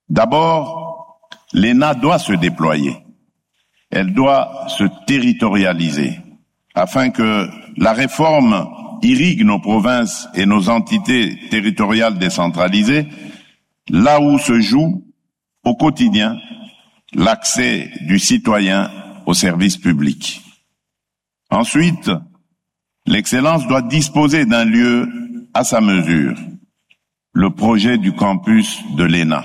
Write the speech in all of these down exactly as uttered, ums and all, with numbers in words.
D'abord, l'E N A doit se déployer. Elle doit se territorialiser afin que la réforme irrigue nos provinces et nos entités territoriales décentralisées, là où se joue au quotidien l'accès du citoyen aux services publics. Ensuite, l'excellence doit disposer d'un lieu à sa mesure, le projet du campus de l'E N A.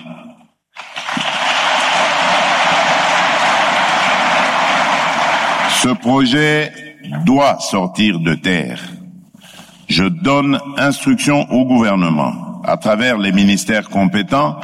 Ce projet doit sortir de terre. Je donne instruction au gouvernement, à travers les ministères compétents,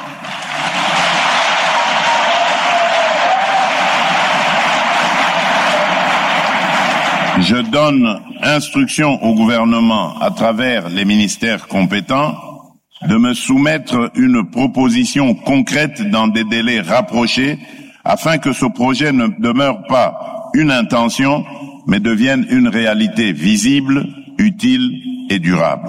Je donne instruction au gouvernement, à travers les ministères compétents, de me soumettre une proposition concrète dans des délais rapprochés, afin que ce projet ne demeure pas une intention, mais devienne une réalité visible, utile et durable.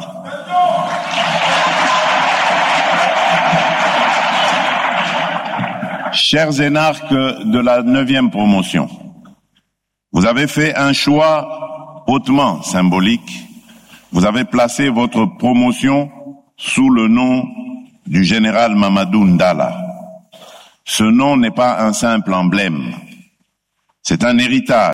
Chers énarques de la neuvième promotion, vous avez fait un choix hautement symbolique. Vous avez placé votre promotion sous le nom du général Mamadou Ndala. Ce nom n'est pas un simple emblème, c'est un héritage.